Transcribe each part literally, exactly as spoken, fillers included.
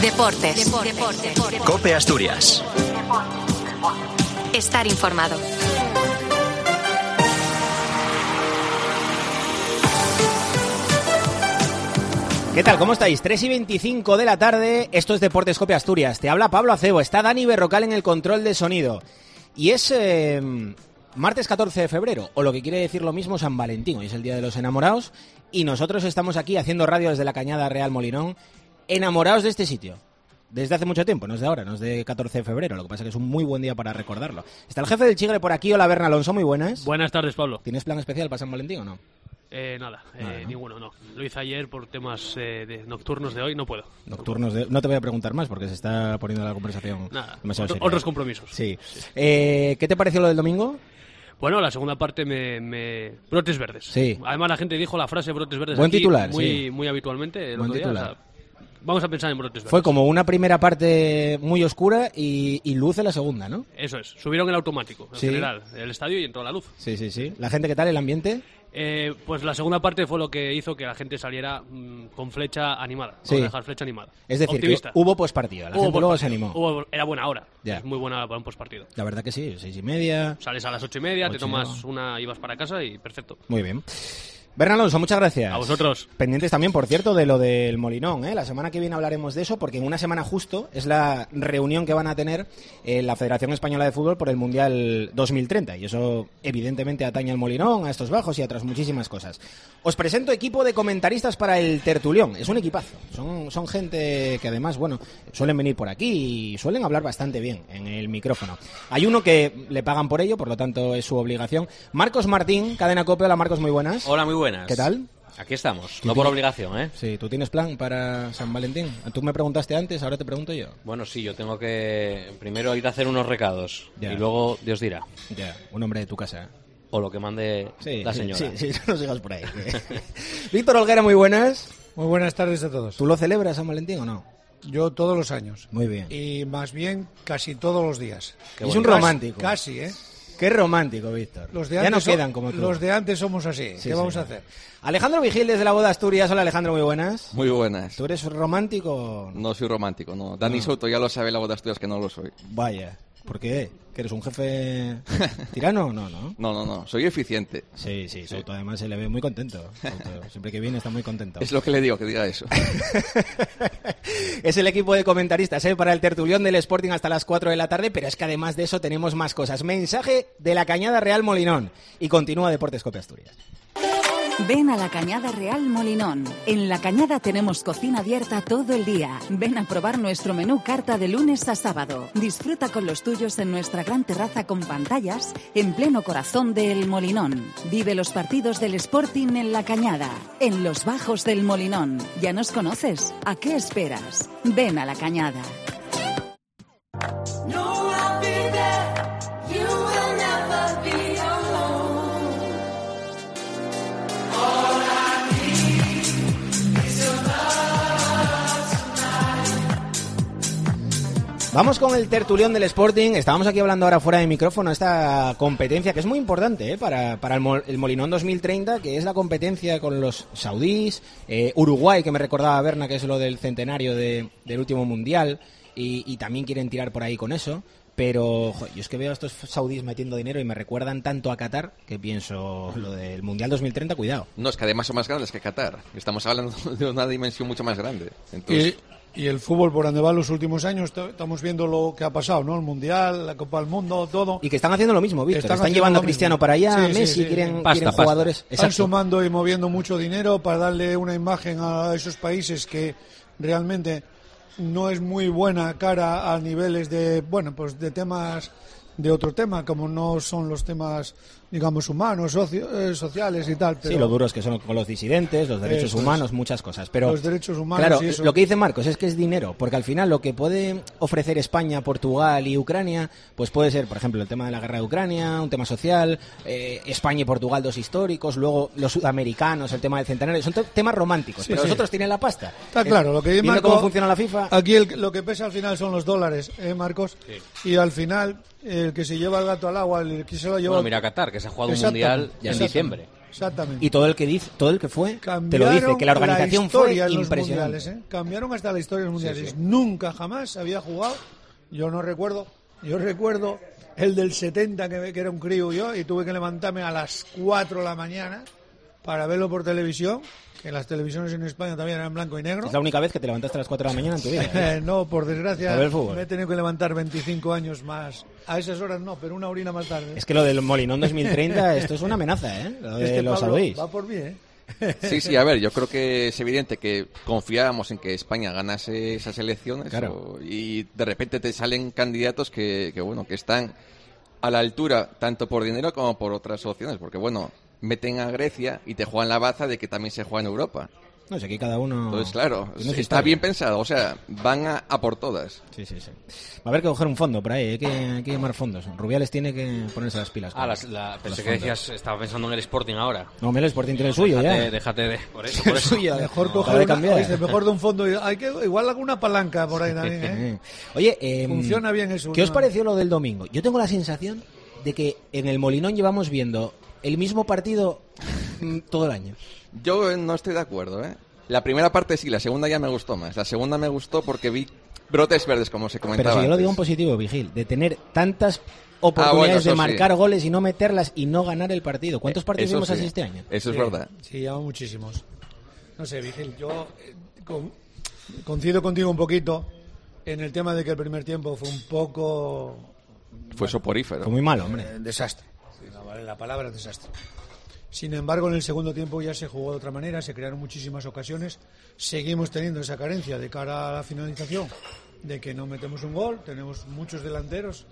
Deportes. Deportes. COPE Asturias. Estar informado. ¿Qué tal? ¿Cómo estáis? tres y veinticinco de la tarde, esto es Deportes COPE Asturias. Te habla Pablo Acebo, está Dani Berrocal en el control de sonido. Y es eh, martes catorce de febrero, o lo que quiere decir lo mismo San Valentín. Hoy es el Día de los Enamorados y nosotros estamos aquí haciendo radio desde la Cañada Real Molinón, enamorados de este sitio. Desde hace mucho tiempo, no es de ahora, no es de catorce de febrero, lo que pasa es que es un muy buen día para recordarlo. Está el jefe del Chigre por aquí, hola Berna Alonso, muy buenas. Buenas tardes, Pablo. ¿Tienes plan especial para San Valentín o no? Eh, nada, nada eh, ¿no? ninguno, no. Lo hice ayer por temas eh, de nocturnos de hoy, no puedo. Nocturnos de... No te voy a preguntar más porque se está poniendo la conversación Nada, demasiado otro, seria. otros compromisos. Sí. sí. Eh, ¿Qué te pareció lo del domingo? Bueno, la segunda parte me, me... Brotes verdes. Sí. Además la gente dijo la frase brotes verdes Buen aquí titular, muy, sí. muy habitualmente el Buen otro día, titular. o sea, vamos a pensar en brotes verdes. Fue como una primera parte muy oscura y, y luz en la segunda, ¿no? Eso es, subieron el automático, en Sí. general, el estadio y entró la luz. Sí, sí, sí. ¿La gente qué tal, el ambiente? Eh, pues la segunda parte fue lo que hizo que la gente saliera mmm, con flecha animada, Sí. con dejar flecha animada. Es decir, Optimista. que hubo pospartido, la Hubo gente luego se postpartido. animó. Hubo- era buena hora, Ya. es muy buena hora para un postpartido. La verdad que sí, seis y media. Sales a las ocho y media, Ocho, te tomas ¿no? una y vas para casa y perfecto. Muy bien. Berna Alonso, muchas gracias. A vosotros. Pendientes también, por cierto, de lo del Molinón, ¿eh? La semana que viene hablaremos de eso, porque en una semana justo es la reunión que van a tener en la Federación Española de Fútbol por el Mundial dos mil treinta, y eso evidentemente atañe al Molinón, a estos bajos y a otras muchísimas cosas. Os presento equipo de comentaristas para el tertulión. Es un equipazo. Son, son gente que además, bueno, suelen venir por aquí y suelen hablar bastante bien en el micrófono. Hay uno que le pagan por ello, por lo tanto es su obligación. Marcos Martín, Cadena COPE. Hola Marcos, muy buenas. Hola, muy buenas. ¿Qué tal? Aquí estamos, ¿Tú no por tienes- obligación, ¿eh? Sí, ¿tú tienes plan para San Valentín? Tú me preguntaste antes, ahora te pregunto yo. Bueno, sí, yo tengo que primero ir a hacer unos recados Ya. y luego Dios dirá. Ya, un hombre de tu casa. O lo que mande Sí, la sí, señora. Sí, sí, no sigas por ahí. Víctor Olguera, muy buenas. Muy buenas tardes a todos. ¿Tú lo celebras San Valentín o no? Yo todos los años. Muy bien. Y más bien casi todos los días. Qué Es bonito. un Casi- romántico. Casi, ¿eh? Qué romántico, Víctor. Los de ya antes no son- quedan como tú. Los de antes somos así. Sí, ¿Qué vamos señor. a hacer? Alejandro Vigil desde la Boda Asturias. Hola Alejandro, muy buenas. Muy buenas. ¿Tú eres romántico? No soy romántico, no. Dani No. Soto ya lo sabe, la boda Asturias, que no lo soy. Vaya. ¿Por qué? ¿Que eres un jefe tirano? No, no. No, no, no. Soy eficiente. Sí, sí, Soto además se le ve muy contento. Soto, siempre que viene está muy contento. Es lo que le digo, que diga eso. Es el equipo de comentaristas ¿eh? para el tertulión del Sporting hasta las cuatro de la tarde, pero es que además de eso tenemos más cosas. Mensaje de la Cañada Real Molinón y continúa Deportes COPE Asturias. Ven a la Cañada Real Molinón. En la Cañada tenemos cocina abierta todo el día. Ven a probar nuestro menú carta de lunes a sábado. Disfruta con los tuyos en nuestra gran terraza con pantallas en pleno corazón del Molinón. Vive los partidos del Sporting en la Cañada, en los bajos del Molinón. ¿Ya nos conoces? ¿A qué esperas? Ven a la Cañada. Vamos con el tertulión del Sporting. Estábamos aquí hablando ahora fuera de micrófono esta competencia que es muy importante ¿eh? para, para el, Mo- el Molinón dos mil treinta, que es la competencia con los saudíes, eh, Uruguay, que me recordaba Berna, que es lo del centenario de- del último mundial, y, y también quieren tirar por ahí con eso. Pero jo, yo es que veo a estos saudíes metiendo dinero y me recuerdan tanto a Qatar que pienso, lo del Mundial dos mil treinta, cuidado. No, es que además son más grandes que Qatar. Estamos hablando de una dimensión mucho más grande. Entonces, Y, y el fútbol por donde va los últimos años, t- estamos viendo lo que ha pasado, ¿no? El Mundial, la Copa del Mundo, todo. Y que están haciendo lo mismo, Víctor. Están Están, haciendo llevando a lo Cristiano mismo. para allá, Sí, sí, Messi, sí. quieren, Pasta, quieren pasta. jugadores. Están Exacto. sumando y moviendo mucho dinero para darle una imagen a esos países que realmente no es muy buena cara a niveles de, bueno, pues de temas, de otro tema, como no son los temas, digamos, humanos, socio- eh, sociales y tal. Pero Sí, lo duros que son con los disidentes, los derechos Eso es. humanos, muchas cosas. Pero Los derechos humanos claro, y eso. lo que dice Marcos es que es dinero, porque al final lo que puede ofrecer España, Portugal y Ucrania, pues puede ser, por ejemplo, el tema de la guerra de Ucrania, un tema social, eh, España y Portugal dos históricos, luego los sudamericanos, el tema del centenario, son te- temas románticos, Sí, pero sí. los otros tienen la pasta. Está Eh, claro, lo que dice viendo Marco, cómo funciona la FIFA. Aquí el- lo que pesa al final son los dólares, ¿eh, Marcos? Y al final, el que se lleva el gato al agua, el que se lo lleva... Bueno, mira Qatar, que se ha jugado un Exactamente, mundial en exactamente. diciembre. Exactamente. Y todo el que dice, todo el que fue, Cambiaron te lo dice, que la organización la fue en los impresionante. mundiales, ¿eh? Cambiaron hasta la historia de los mundiales. sí. Nunca jamás había jugado. Yo no recuerdo. Yo recuerdo el del setenta, que, que era un crío yo, y tuve que levantarme a las cuatro de la mañana para verlo por televisión, que las televisiones en España también eran en blanco y negro. Es la única vez que te levantaste a las cuatro de la mañana en tu vida. ¿eh? No, por desgracia, A ver el fútbol. me he tenido que levantar veinticinco años más. A esas horas no, pero una horita más tarde. Es que lo del Molinón dos mil treinta, esto es una amenaza, ¿eh? Lo de Este los Pablo saudíes. va por mí, ¿eh? Sí, sí, a ver, yo creo que es evidente que confiábamos en que España ganase esas elecciones Claro. o- y de repente te salen candidatos que, que, bueno, que están a la altura tanto por dinero como por otras opciones, porque, bueno, meten a Grecia y te juegan la baza de que también se juega en Europa. No sé, aquí cada uno... Entonces, claro, tiene su está historia. bien pensado, o sea, van a, a por todas. Sí, sí, sí. Va a haber que coger un fondo por ahí, hay que, hay que llamar fondos. Rubiales tiene que ponerse las pilas. Ah, con- las- la, con pensé los que fondos. decías, estaba pensando en el Sporting ahora. No, Mel Sporting tiene el suyo déjate, ya. déjate de... Por eso, por El eso. suyo. Mejor No, coger acaba de una, cambiar. oíste, mejor de un fondo. Hay que igual alguna palanca por ahí también, ¿eh? Oye, eh, Funciona bien eso. ¿qué os ¿no? pareció lo del domingo? Yo tengo la sensación de que en el Molinón llevamos viendo el mismo partido mm, todo el año. Yo eh, no estoy de acuerdo, ¿eh? La primera parte sí, la segunda ya me gustó más. La segunda me gustó porque vi brotes verdes, como se comentaba Pero si yo lo antes. digo en positivo, Vigil, de tener tantas oportunidades Ah, bueno, eso de sí. marcar goles y no meterlas y no ganar el partido. ¿Cuántos Eh, partidos eso vimos sí, así este año? Eso es Sí, verdad. Sí, lleva muchísimos. No sé, Vigil, yo eh, con- coincido contigo un poquito en el tema de que el primer tiempo fue un poco Fue soporífero. Fue muy malo, hombre. eh, desastre. Sí, no, vale, la palabra es desastre. Sin embargo, en el segundo tiempo ya se jugó de otra manera, se crearon muchísimas ocasiones. Seguimos teniendo esa carencia de cara a la finalización, de que no metemos un gol. Tenemos muchos delanteros.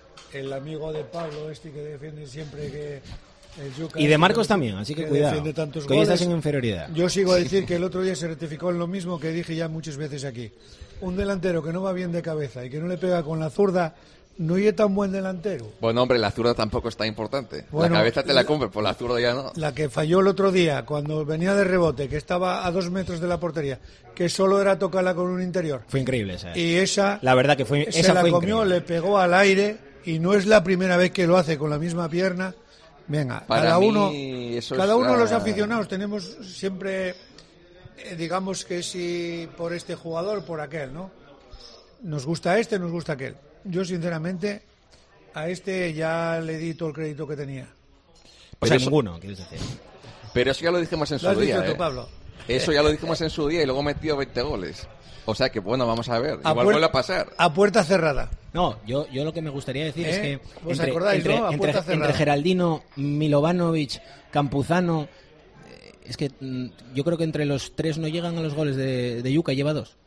El amigo de Pablo, este que defiende siempre que... el Yuca Y de este Marcos que- también, así que, que cuidado. defiende tantos Que hoy estás goles. en inferioridad. Yo sigo a decir que el otro día se rectificó en lo mismo que dije ya muchas veces aquí. Un delantero que no va bien de cabeza y que no le pega con la zurda, no es tan buen delantero. Bueno, hombre, la zurda tampoco está importante. Bueno, la cabeza te la la- compro, por la zurda ya no. La que falló el otro día, cuando venía de rebote, que estaba a dos metros de la portería, que solo era tocarla con un interior. Fue increíble esa. Y esa, La verdad que fue se esa la fue comió, increíble. le pegó al aire, y no es la primera vez que lo hace con la misma pierna. Venga, Para cada mí, uno, eso cada es uno de los la- aficionados tenemos siempre, eh, digamos que si por este jugador, por aquel, ¿no? Nos gusta este, nos gusta aquel. Yo, sinceramente, a este ya le di todo el crédito que tenía. O Pero sea, eso- ninguno, quieres decir. Pero eso ya lo dijimos en su Lo has día. dicho tú, ¿eh? Pablo. Eso ya lo dijimos en su día y luego metió veinte goles. O sea que, bueno, vamos a ver. A Igual puer- vuelve a pasar. A puerta cerrada. No, yo, yo lo que me gustaría decir es ¿Eh? que ¿Os entre, acordáis, entre, no? A entre- puerta cerrada. entre Geraldino, Milovanovic, Campuzano, eh, es que mm, yo creo que entre los tres no llegan a los goles de, de Yuca, lleva dos.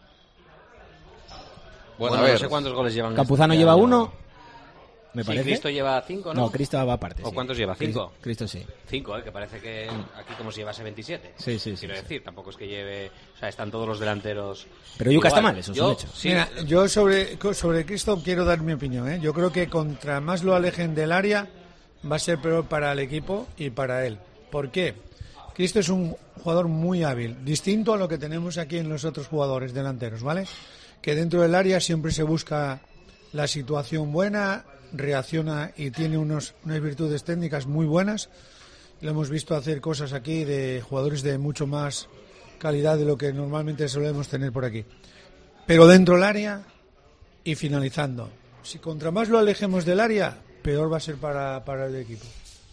Bueno, Bueno, a no ver. sé cuántos goles llevan. Campuzano este lleva año. uno, me Sí, parece. Cristo lleva cinco, ¿no? No, Cristo va aparte. ¿O sí. cuántos lleva? ¿Cinco? Cristo, Cristo sí. Cinco, ¿eh? Que parece que aquí como si llevase veintisiete. Sí, sí, sí, Quiero sí. decir, tampoco es que lleve... O sea, están todos los delanteros... Pero Yuca igual. está mal, eso es Yo, un hecho. Sí, Mira, yo sobre, sobre Cristo quiero dar mi opinión. ¿eh? Yo creo que contra más lo alejen del área, va a ser peor para el equipo y para él. ¿Por qué? Cristo es un jugador muy hábil, distinto a lo que tenemos aquí en los otros jugadores delanteros, ¿vale? Que dentro del área siempre se busca la situación buena, reacciona y tiene unos, unas virtudes técnicas muy buenas. Lo hemos visto hacer cosas aquí de jugadores de mucho más calidad de lo que normalmente solemos tener por aquí. Pero dentro del área y finalizando. Si contra más lo alejemos del área, peor va a ser para, para el equipo.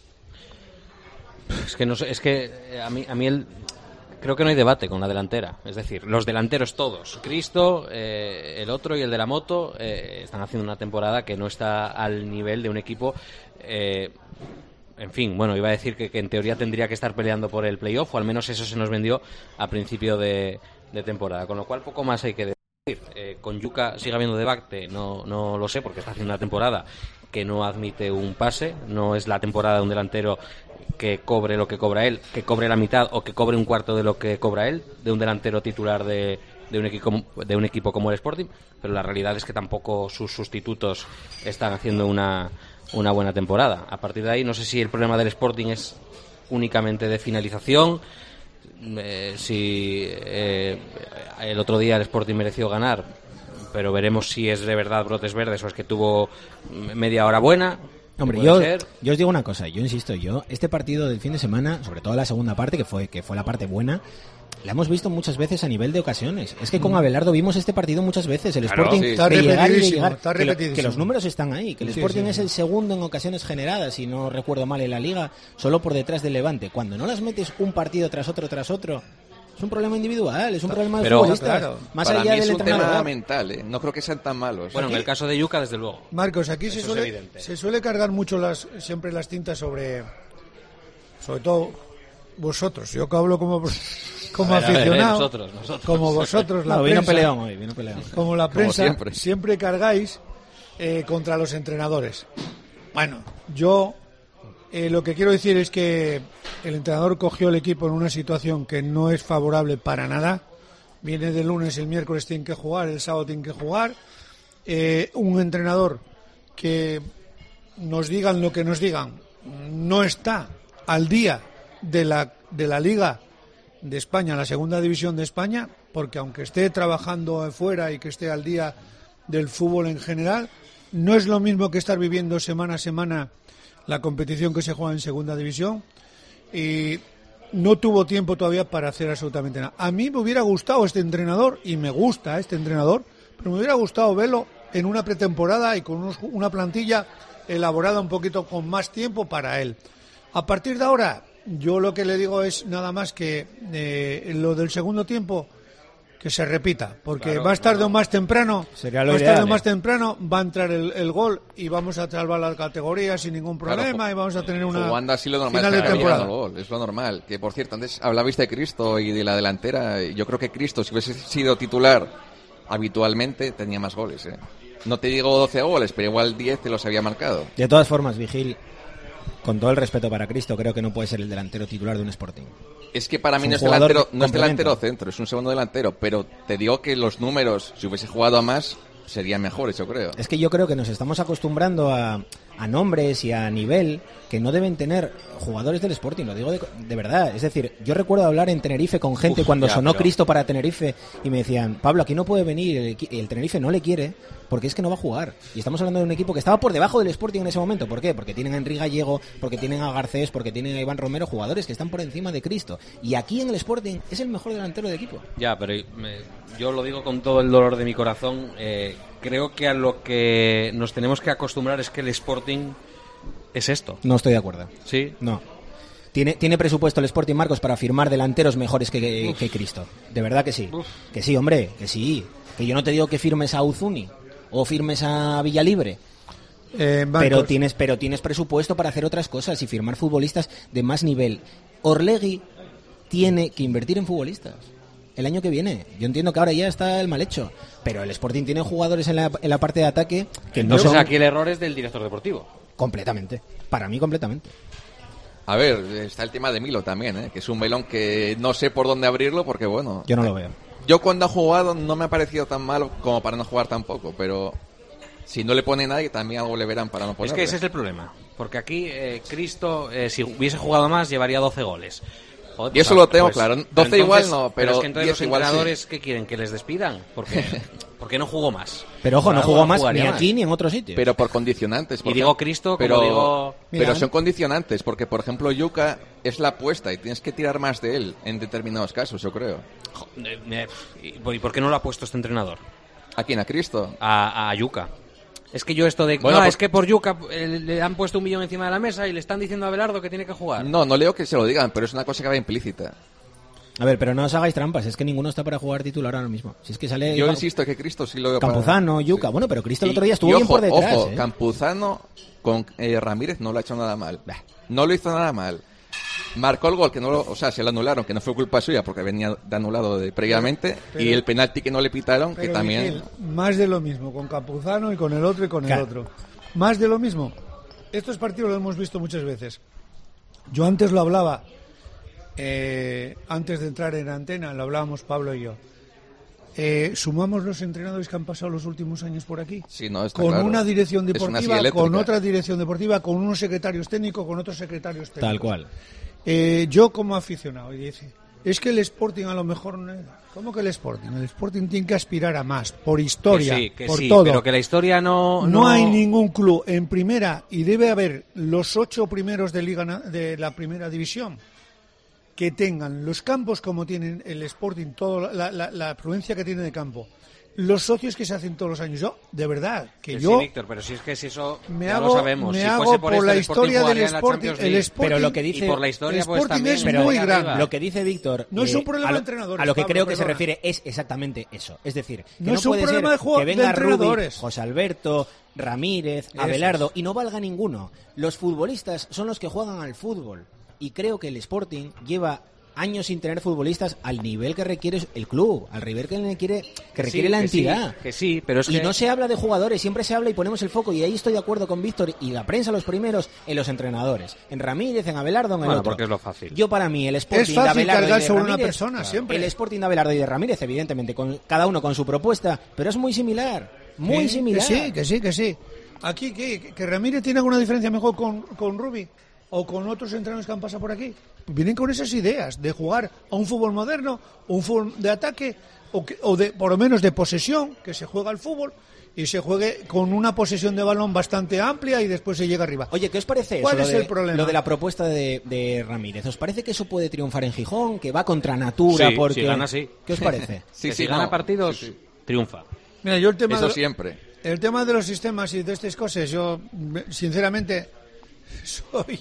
Es que no sé, es que eh, a mí, a mí el, creo que no hay debate con la delantera. Es decir, los delanteros todos, Cristo, eh, el otro y el de la moto, eh, están haciendo una temporada que no está al nivel de un equipo. Eh, en fin, bueno, iba a decir que, que en teoría tendría que estar peleando por el playoff, o al menos eso se nos vendió a principio de, de temporada. Con lo cual, poco más hay que decir. Eh, con Yuca sigue habiendo debate, no, no lo sé, porque está haciendo una temporada que no admite un pase, no es la temporada de un delantero que cobre lo que cobra él, que cobre la mitad o que cobre un cuarto de lo que cobra él, de un delantero titular de, de, un, equipo, de un equipo como el Sporting, pero la realidad es que tampoco sus sustitutos están haciendo una, una buena temporada. A partir de ahí, no sé si el problema del Sporting es únicamente de finalización, eh, si eh, el otro día el Sporting mereció ganar, pero veremos si es de verdad brotes verdes o es que tuvo media hora buena. Hombre, puede yo, ser. yo os digo una cosa, yo insisto, yo este partido del fin de semana, sobre todo la segunda parte, que fue que fue la parte buena, la hemos visto muchas veces a nivel de ocasiones. Es que con Abelardo vimos este partido muchas veces, el Claro, Sporting sí. Está de llegar y de repetidísimo, llegar, está que, lo- repetidísimo. que los números están ahí, que el Sí, Sporting sí, es sí. el segundo en ocasiones generadas, si no recuerdo mal, en la Liga, solo por detrás del Levante. Cuando no las metes un partido tras otro tras otro, es un problema individual, es un problema de Pero- futbolistas, Claro. más Para allá mí del es un tema entrenador. mental, ¿eh? No creo que sean tan malos. Bueno, en el caso de Yuca, desde luego. Marcos, aquí se Eso es suele, evidente. se suele cargar mucho las siempre las tintas sobre, sobre todo vosotros. Yo que hablo como, como A ver, a ver, aficionado, nosotros, nosotros. como vosotros, la No, vino prensa, peleón hoy, vino peleón. como la Como prensa, siempre. siempre cargáis eh, contra los entrenadores. Bueno, yo eh, lo que quiero decir es que el entrenador cogió el equipo en una situación que no es favorable para nada. Viene de lunes, el miércoles tiene que jugar, el sábado tiene que jugar. Eh, un entrenador que nos digan lo que nos digan no está al día de la, de la Liga de España, la segunda división de España, porque aunque esté trabajando fuera y que esté al día del fútbol en general, no es lo mismo que estar viviendo semana a semana la competición que se juega en segunda división, y no tuvo tiempo todavía para hacer absolutamente nada. A mí me hubiera gustado este entrenador, y me gusta este entrenador, pero me hubiera gustado verlo en una pretemporada y con unos- una plantilla elaborada un poquito con más tiempo para él. A partir de ahora, yo lo que le digo es nada más que eh, lo del segundo tiempo, que se repita, porque Claro, más tarde no, o más temprano, Sería lo más ideal, tarde o más ¿eh? temprano va a entrar el, el gol y vamos a salvar la categoría sin ningún Claro, problema ju- y vamos a tener una Jugando así lo normal final es de que acabe temporada. llegando el gol, es lo normal. Que por cierto, antes hablabais de Cristo y de la delantera. Yo creo que Cristo, si hubiese sido titular habitualmente, tenía más goles. ¿eh? No te digo doce goles, pero igual diez te los había marcado. De todas formas, Vigil, con todo el respeto para Cristo, creo que no puede ser el delantero titular de un Sporting. Es que para Es mí un no es jugador delantero, no es complemento. delantero centro, es un segundo delantero. Pero te digo que los números, si hubiese jugado a más, serían mejores, yo creo. Es que yo creo que nos estamos acostumbrando a, a nombres y a nivel que no deben tener jugadores del Sporting, lo digo de, de verdad. Es decir, yo recuerdo hablar en Tenerife con gente Uf, cuando ya, sonó pero- Cristo para Tenerife y me decían, Pablo, aquí no puede venir, el, equi- el Tenerife no le quiere porque es que no va a jugar. Y estamos hablando de un equipo que estaba por debajo del Sporting en ese momento. ¿Por qué? Porque tienen a Enrique Gallego, porque tienen a Garcés, porque tienen a Iván Romero, jugadores que están por encima de Cristo. Y aquí en el Sporting es el mejor delantero del equipo. Ya, pero me- yo lo digo con todo el dolor de mi corazón. eh, creo que a lo que nos tenemos que acostumbrar es que el Sporting es esto. No estoy de acuerdo. Sí. No. Tiene, tiene presupuesto el Sporting, Marcos, para firmar delanteros mejores que, que, que Cristo. De verdad que sí. Que sí, hombre, que sí. Que yo no te digo que firmes a Uzuni o firmes a Villalibre. Eh, Marcos, Pero tienes, pero tienes presupuesto para hacer otras cosas y firmar futbolistas de más nivel. Orlegui tiene que invertir en futbolistas el año que viene. Yo entiendo que ahora ya está el mal hecho, pero el Sporting tiene jugadores en la, en la parte de ataque que no Entonces son aquí el error es del director deportivo. completamente. Para mí, completamente. A ver, está el tema de Milo también, ¿eh? Que es un melón que no sé por dónde abrirlo porque, bueno... Yo no lo veo. Yo cuando ha jugado no me ha parecido tan malo como para no jugar tampoco, pero si no le pone nadie también algo le verán para no Es ponerle. que ese es el problema. Porque aquí eh, Cristo, eh, si hubiese jugado más, llevaría doce goles. Joder, Y eso pues, lo tengo pues, claro. pero doce igual no, pero es que entonces diez los igual sí. entrenadores, ¿qué quieren? ¿Que les despidan? Porque, ¿por qué no jugó más? Pero ojo, Por no algo jugó más ni jugaría aquí ni en otro sitio. Pero por condicionantes. por Y digo ejemplo. Cristo como pero, digo- Pero Mira, son condicionantes, porque por ejemplo Yuka es la apuesta y tienes que tirar más de él en determinados casos, yo creo. Jo, eh, me- ¿Y por qué no lo ha puesto este entrenador? ¿A quién? ¿A Cristo? A, a Yuka. Es que yo esto de... Bueno, no, por- es que por Yuka eh, le han puesto un millón encima de la mesa y le están diciendo a Abelardo que tiene que jugar. No, no leo que se lo digan, pero es una cosa que va implícita. A ver, pero no os hagáis trampas, es que ninguno está para jugar titular ahora mismo. Si es que sale Yo Cam- insisto que Cristo sí lo veo para- Campuzano, Yuca, Sí. bueno, pero Cristo el Y- otro día estuvo y bien ojo, por detrás. Ojo, ¿eh? Campuzano con eh, Ramírez no lo ha hecho nada mal. No lo hizo nada mal. Marcó el gol, que no lo, o sea, se lo anularon, que no fue culpa suya porque venía de anulado de, previamente. Pero- y el penalti que no le pitaron, que pero, también... Miguel, más de lo mismo con Campuzano y con el otro y con Claro. el otro. Más de lo mismo. Estos partidos los hemos visto muchas veces. Yo antes lo hablaba, eh, antes de entrar en antena, lo hablábamos Pablo y yo. Eh, sumamos los entrenadores que han pasado los últimos años por aquí. Sí, no, está Con claro. una dirección Es una deportiva, silla eléctrica. con otra dirección deportiva, con unos secretarios técnicos, con otros secretarios técnicos. Tal cual. Eh, yo como aficionado, y dice, es que el Sporting a lo mejor... ¿Cómo que el Sporting? El Sporting tiene que aspirar a más, por historia, que sí, que por sí, todo. Pero que la historia no, no... No hay ningún club en primera, y debe haber los ocho primeros de, Liga, de la primera división, que tengan los campos como tienen el Sporting, toda la, la, la afluencia que tiene de campo, los socios que se hacen todos los años. Yo, de verdad, que, que yo... Sí, Víctor, pero si es que si eso me ya hago, lo sabemos. Me si hago fuese por, por esto, la el historia del Sporting, Sporting, el Sporting... Pero lo que dice... Y por la historia, el pues Sporting también... es pero muy grande. Lo que dice Víctor... No es un problema a lo, de entrenadores, A lo que Pablo, creo que perdona. se refiere es exactamente eso. Es decir, que no, no es un puede problema ser de juego, que venga de entrenadores. Rubí, José Alberto, Ramírez, Eso Abelardo, es. y no valga ninguno. Los futbolistas son los que juegan al fútbol. Y creo que el Sporting lleva años sin tener futbolistas al nivel que requiere el club, al nivel que requiere, que requiere sí, la que entidad. Sí, que sí, pero es y que... no se habla de jugadores, siempre se habla y ponemos el foco, y ahí estoy de acuerdo con Víctor y la prensa los primeros, en los entrenadores, en Ramírez, en Abelardo, en el Bueno, otro. porque es lo fácil. Yo para mí el Sporting Es fácil de Abelardo cargar y de sobre una Ramírez, persona, claro, siempre. el Sporting de Abelardo y de Ramírez, evidentemente, con cada uno con su propuesta, pero es muy similar, muy Sí, similar. Que sí, que sí, que sí. Aquí, ¿qué? ¿Que Ramírez tiene alguna diferencia mejor con, con Rubí? ¿O con otros entrenadores que han pasado por aquí? Vienen con esas ideas de jugar a un fútbol moderno, un fútbol de ataque, o, que, o de, por lo menos de posesión, que se juega al fútbol y se juegue con una posesión de balón bastante amplia y después se llega arriba. Oye, ¿qué os parece eso? ¿Cuál lo es de, el problema? Lo de la propuesta de, de Ramírez. ¿Os parece que eso puede triunfar en Gijón? ¿Que va contra natura? Sí, porque... si gana, sí. ¿Qué os parece? Sí, que sí, si gana no. partidos, Sí, sí. triunfa. Mira, yo el tema Eso de, siempre. el tema de los sistemas y de estas cosas, yo sinceramente soy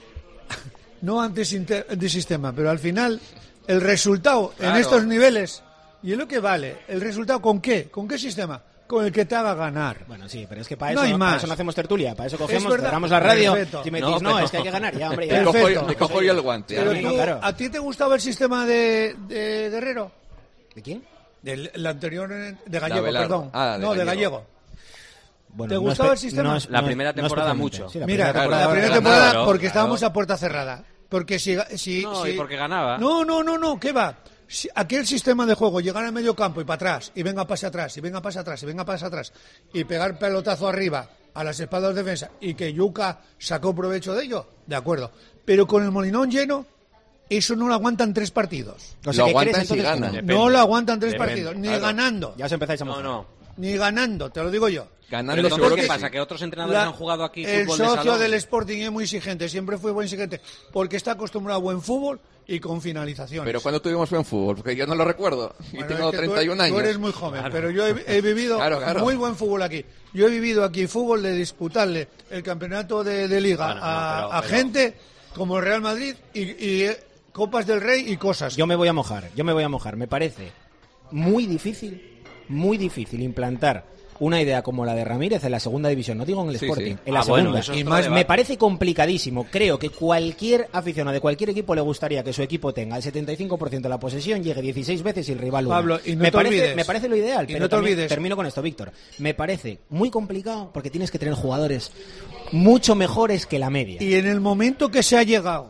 no anti-sistema, pero al final el resultado Claro. en estos niveles, y es lo que vale, el resultado ¿con qué? ¿Con qué sistema? Con el que te haga ganar. Bueno, sí, pero es que para No eso hay no, más. para eso no hacemos tertulia, para eso cogemos, verdad. cerramos la radio Perfecto. y me No, decís, no, pero- es que hay que ganar, ya, hombre, ya. Te cojo, Perfecto. yo- te cojo yo el guante. Pero a mí tú, no, claro. ¿a ti te gustaba el sistema de, de Guerrero? ¿De quién? Del el anterior, eh, de Gallego, Abelardo. perdón. Ah, de no, de Gallego. Gallego. Bueno, ¿Te no gustaba espe- el sistema? no es- La no- primera no temporada especialmente. mucho. Sí, la Mira, primera claro, la temporada primera claro, temporada claro, porque claro. estábamos a puerta cerrada. Porque si... si, No, si- y porque ganaba. No, no, no, no, ¿qué va? Si aquel sistema de juego, llegar al medio campo y para atrás, y venga pase atrás, y venga pase atrás, y venga pase atrás, y pegar pelotazo arriba a las espaldas de defensa, y que Yuca sacó provecho de ello, de acuerdo. Pero con el Molinón lleno, eso no lo aguantan tres partidos. O sea, Lo ¿qué crees, aguantan si entonces, que ganan. no? Depende. No lo aguantan tres Depende, partidos, ni claro. ganando, Ya os empezáis a No, mojar. no. ni ganando, te lo digo yo. Ganando Pero entonces, seguro ¿qué que pasa? sí. Que otros entrenadores La- han jugado aquí el fútbol de socio salón. del Sporting es muy exigente, siempre fue buen exigente, porque está acostumbrado a buen fútbol y con finalizaciones. Pero cuando tuvimos buen fútbol, porque yo no lo recuerdo. Y Bueno, tengo es que tú treinta y un eres- años. Tú eres muy joven, pero yo he, he vivido Claro, claro. muy buen fútbol aquí. Yo he vivido aquí fútbol de disputarle el campeonato de, de liga Bueno, no, a, pero- a pero- gente como el Real Madrid y, y, eh, Copas del Rey y cosas. Yo me voy a mojar, yo me voy a mojar. Me parece muy difícil, muy difícil implantar una idea como la de Ramírez en la segunda división, no digo en el Sí, Sporting, sí. en la Ah, bueno, segunda. eso es y otro más debate. me parece complicadísimo. Creo que cualquier aficionado de cualquier equipo le gustaría que su equipo tenga el setenta y cinco por ciento de la posesión, llegue dieciséis veces y el rival una. Pablo, y no me, te parece, olvides. me parece lo ideal, Y pero no te también- olvides. termino con esto, Víctor. Me parece muy complicado porque tienes que tener jugadores mucho mejores que la media. Y en el momento que se ha llegado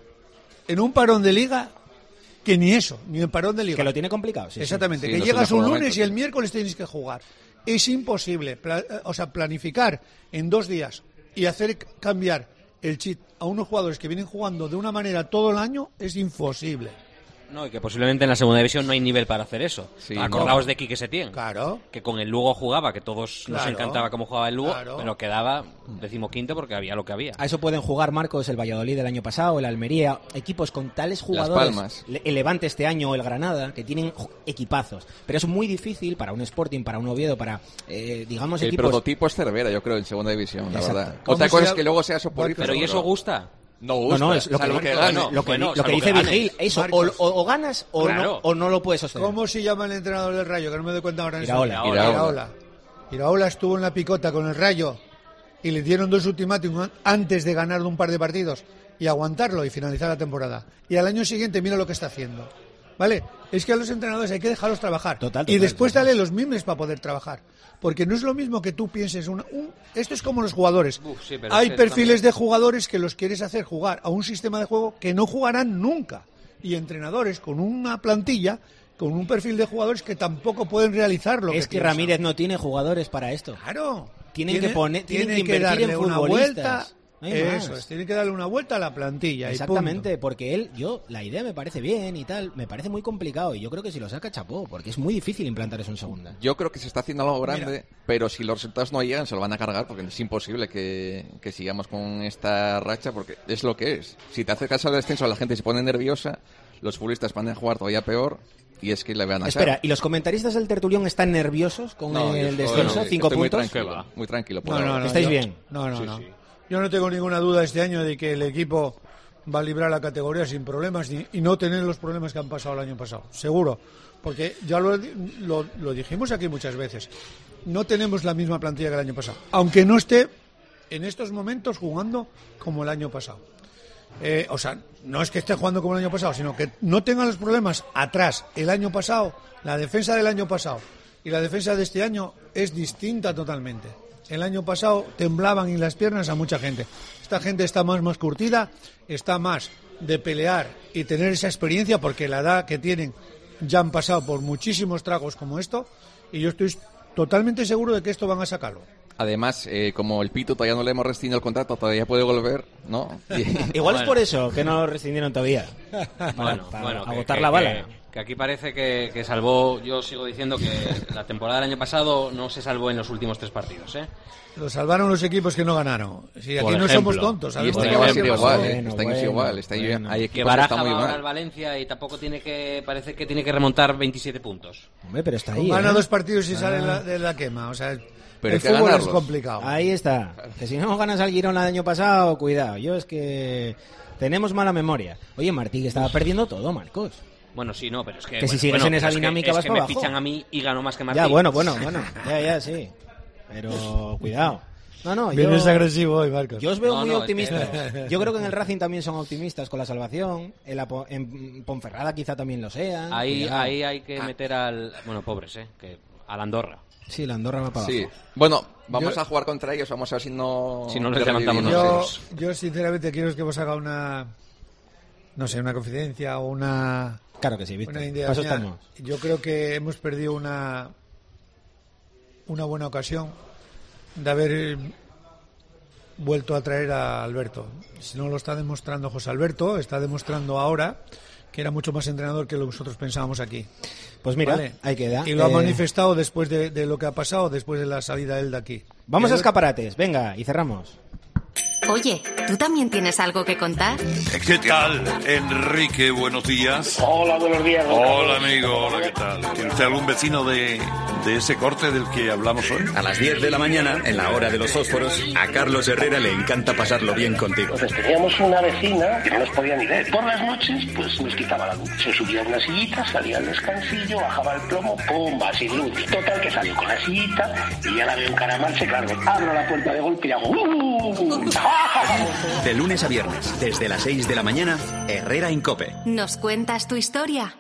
en un parón de liga, que ni eso, ni el parón de liga. Que lo tiene complicado, sí, sí. Exactamente, Sí, que no es llegas un un mejor lunes momento, y el sí. miércoles tienes que jugar. Es imposible, pla- eh, o sea, planificar en dos días y hacer c- cambiar el chip a unos jugadores que vienen jugando de una manera todo el año es imposible. No, y que posiblemente en la segunda división no hay nivel para hacer eso. Sí, Acordaos no. de Quique Setién. Claro. Que con el Lugo jugaba, que todos nos Claro. encantaba cómo jugaba el Lugo, Claro. pero quedaba decimoquinto porque había lo que había. A eso pueden jugar, Marcos, el Valladolid del año pasado, el Almería, equipos con tales jugadores, Palmas. Le- el Levante este año o el Granada, que tienen ju- equipazos. Pero es muy difícil para un Sporting, para un Oviedo, para, eh, digamos, El equipos... prototipo es Cervera, yo creo, en segunda división, la Exacto. verdad. ¿Cómo Otra se cosa es llama? que luego sea soporrito. Pero ¿y eso gusta? No No, gusta. no, es lo que, salvo lo que que- gane. lo que, Bueno, lo que salvo dice que gane. Vigil, eso, o, Marcos. o- o ganas o, Claro. no, o no lo puedes sostener. ¿Cómo se llama el entrenador del Rayo? Que no me doy cuenta ahora. en Iraola. este momento. Iraola. Iraola. Iraola estuvo en la picota con el Rayo y le dieron dos ultimátumos antes de ganar un par de partidos y aguantarlo y finalizar la temporada. Y al año siguiente mira lo que está haciendo. ¿Vale? Es que a los entrenadores hay que dejarlos trabajar. Total, y total, después total. dale los mimbres para poder trabajar. Porque no es lo mismo que tú pienses... Una, un, esto es como los jugadores. Uf, sí, pero hay es que perfiles también- de jugadores que los quieres hacer jugar a un sistema de juego que no jugarán nunca. Y entrenadores con una plantilla, con un perfil de jugadores que tampoco pueden realizar lo es que que piensan. Ramírez no tiene jugadores para esto. Claro. Tienen Tiene- que poner- tienen que tiene invertir en darle una futbolistas. vuelta No hay Eso más. es, tiene que darle una vuelta a la plantilla. Exactamente, y punto. porque él, yo, la idea me parece bien y tal, me parece muy complicado y yo creo que si lo saca, chapó, porque es muy difícil implantar eso en segunda. Yo creo que se está haciendo algo grande, Mira. pero si los resultados no llegan, se lo van a cargar porque es imposible que, que sigamos con esta racha porque es lo que es. Si te acercas al descenso, la gente se pone nerviosa, los futbolistas van a jugar todavía peor y es que le van a Espera, ¿y los comentaristas del tertulión están nerviosos con No, el yo estoy- descenso? ¿Cinco estoy muy puntos? tranquilo, muy tranquilo. por No, no, ahora. no, ¿Estáis yo- bien? No, no, Sí, no. sí. Yo no tengo ninguna duda este año de que el equipo va a librar la categoría sin problemas ni- y no tener los problemas que han pasado el año pasado. Seguro. Porque ya lo, lo, lo dijimos aquí muchas veces. No tenemos la misma plantilla que el año pasado. Aunque no esté en estos momentos jugando como el año pasado. Eh, o sea, no es que esté jugando como el año pasado, sino que no tengan los problemas atrás. El año pasado, la defensa del año pasado y la defensa de este año es distinta totalmente. El año pasado temblaban en las piernas a mucha gente. Esta gente está más, más curtida, está más de pelear y tener esa experiencia, porque la edad que tienen ya han pasado por muchísimos tragos como esto, y yo estoy totalmente seguro de que esto van a sacarlo. Además, eh, como el Pitu todavía no le hemos rescindido el contrato, todavía puede volver, ¿no? Y- Igual es Bueno. por eso que no lo rescindieron todavía. Bueno, para bueno, que- agotar que- la que- bala. Que aquí parece que, que salvó, yo sigo diciendo que la temporada del año pasado no se salvó en los últimos tres partidos, ¿eh? Lo salvaron los equipos que no ganaron. Si aquí Por no ejemplo. somos tontos, y sabemos este que año va a va a ser ser más igual, fácil. ¿eh? Bueno, Este año es bueno, igual. Este año bueno. hay Que equipos que Baraja están va muy ahora mal. al Valencia y tampoco tiene que, parece que tiene que remontar veintisiete puntos. Hombre, pero está ahí. Gana ¿eh? dos partidos y sale la- de la quema. O sea, Pero hay el que fútbol es ganarlos. complicado. Ahí está. Que si no ganas al Girona del año pasado, cuidado. Yo es que tenemos mala memoria. Oye, Martí, que estaba perdiendo todo, Marcos. Bueno, sí, no, pero es que... Que si bueno, sigues bueno, en esa pero es que- dinámica es vas que para me abajo. fichan a mí y gano más que Martín. Ya, bueno, bueno, bueno. Ya, ya, sí. Pero cuidado. No, no, yo... Vienes agresivo hoy, Marcos. Yo os veo No, muy no, es optimistas. que- Yo creo que en el Racing también son optimistas con la salvación. En, la Po- en Ponferrada quizá también lo sean. Ahí, Cuidado. ahí hay que meter al... Bueno, pobres, ¿eh? Que, al Andorra. Sí, la Andorra va para Sí. abajo. Bueno, vamos Yo- a jugar contra ellos. Vamos a ver si no... Si no les les levantamos revivimos. Yo, yo sinceramente quiero que vos haga una, no sé, una confidencia o una, Claro que sí, Víctor. una idea Para eso mía. estamos. Yo creo que hemos perdido una, una buena ocasión de haber eh, vuelto a traer a Alberto. Si no lo está demostrando José Alberto, está demostrando ahora que era mucho más entrenador que lo que nosotros pensábamos aquí. Pues mira, Vale. ahí queda. Y lo ha Eh, manifestado después de, de lo que ha pasado, después de la salida de él de aquí. Vamos a Creo- escaparates, venga, y cerramos. Oye, ¿tú también tienes algo que contar? ¿Qué tal, Enrique? Buenos días. Hola, buenos días. don Hola, Carlos. amigo. Hola, ¿qué tal? ¿Tiene usted algún vecino de, de ese corte del que hablamos hoy? A las diez de la mañana, en la hora de los fósforos, a Carlos Herrera le encanta pasarlo bien contigo. Entonces teníamos una vecina que no nos podía ni ver. Por las noches, pues nos quitaba la luz. Se subía a una sillita, salía al descansillo, bajaba el plomo, ¡pumba! Sin luz. Total, que salió con la sillita y ya la veo encaramarse, claro. Abro la puerta de golpe y hago ¡uh! De lunes a viernes, desde las seis de la mañana, Herrera en COPE. ¿Nos cuentas tu historia?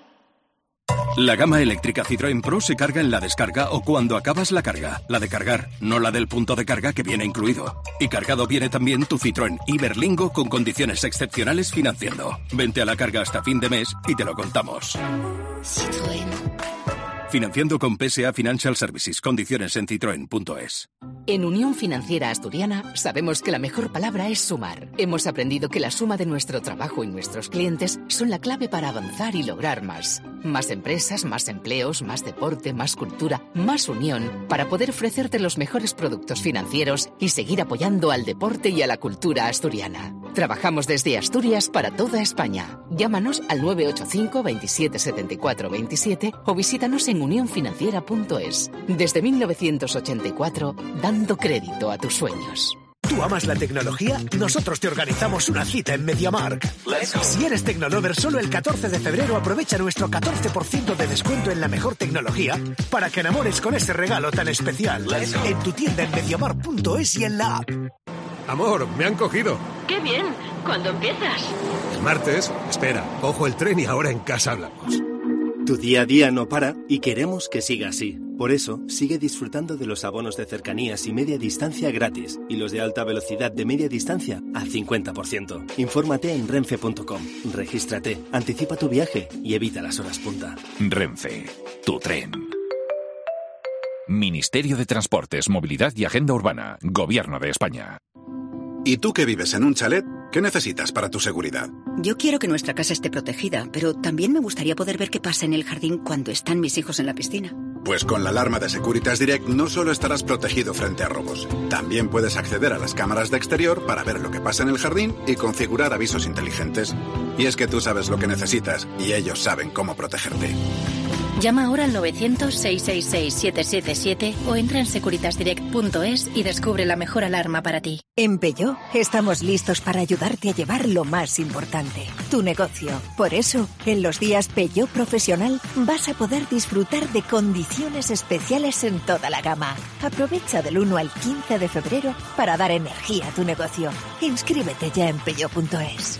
La gama eléctrica Citroën Pro se carga en la descarga o cuando acabas la carga. La de cargar, no la del punto de carga que viene incluido. Y cargado viene también tu Citroën Iberlingo con condiciones excepcionales financiando. Vente a la carga hasta fin de mes y te lo contamos. Citroën. Financiando con P S A Financial Services. Condiciones en citroen punto es. En Unión Financiera Asturiana sabemos que la mejor palabra es sumar. Hemos aprendido que la suma de nuestro trabajo y nuestros clientes son la clave para avanzar y lograr más. Más empresas, más empleos, más deporte, más cultura, más unión, para poder ofrecerte los mejores productos financieros y seguir apoyando al deporte y a la cultura asturiana. Trabajamos desde Asturias para toda España. Llámanos al nueve ocho cinco, veintisiete, setenta y cuatro, veintisiete o visítanos en unión financiera punto es. Desde mil novecientos ochenta y cuatro, dando crédito a tus sueños. ¿Tú amas la tecnología? Nosotros te organizamos una cita en MediaMarkt. Si eres Tecnolover, solo el catorce de febrero aprovecha nuestro catorce por ciento de descuento en la mejor tecnología para que enamores con ese regalo tan especial. En tu tienda en mediamarkt punto es y en la app. Amor, me han cogido. ¡Qué bien! ¿Cuándo empiezas? El martes, espera, cojo el tren y ahora en casa hablamos. Tu día a día no para y queremos que siga así. Por eso, sigue disfrutando de los abonos de cercanías y media distancia gratis y los de alta velocidad de media distancia al cincuenta por ciento. Infórmate en renfe punto com, regístrate, anticipa tu viaje y evita las horas punta. Renfe, tu tren. Ministerio de Transportes, Movilidad y Agenda Urbana, Gobierno de España. ¿Y tú que vives en un chalet? ¿Qué necesitas para tu seguridad? Yo quiero que nuestra casa esté protegida, pero también me gustaría poder ver qué pasa en el jardín cuando están mis hijos en la piscina. Pues con la alarma de Securitas Direct no solo estarás protegido frente a robos, también puedes acceder a las cámaras de exterior para ver lo que pasa en el jardín y configurar avisos inteligentes. Y es que tú sabes lo que necesitas y ellos saben cómo protegerte. Llama ahora al novecientos, seiscientos sesenta y seis, siete siete siete o entra en securitas direct punto es y descubre la mejor alarma para ti. En Peugeot estamos listos para ayudarte a llevar lo más importante, tu negocio. Por eso, en los días Peugeot Profesional vas a poder disfrutar de condiciones especiales en toda la gama. Aprovecha del uno al quince de febrero para dar energía a tu negocio. Inscríbete ya en peugeot punto es.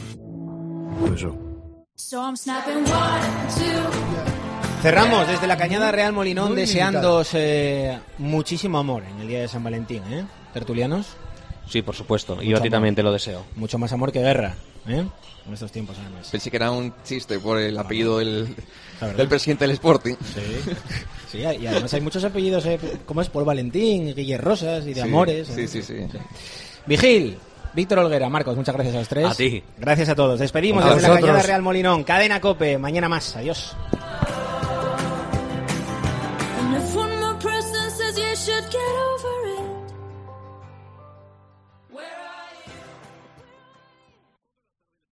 Cerramos desde la Cañada Real Molinón deseándoos eh, muchísimo amor en el día de San Valentín, ¿eh? ¿Tertulianos? Sí, por supuesto. Y Mucho yo a ti amor. También te lo deseo. Mucho más amor que guerra, ¿eh? En estos tiempos, además. Pensé que era un chiste por el apellido del, del presidente del Sporting. Sí. Sí, y además hay muchos apellidos, eh, como es Paul Valentín, Guille Rosas y de Sí, Amores. sí, ¿eh? sí, sí. Vigil, Víctor Olguera, Marcos, muchas gracias a los tres. A ti. Gracias a todos. Despedimos A desde la vosotros. Cañada Real Molinón. Cadena COPE. Mañana más. Adiós. And if one more person says you should get away.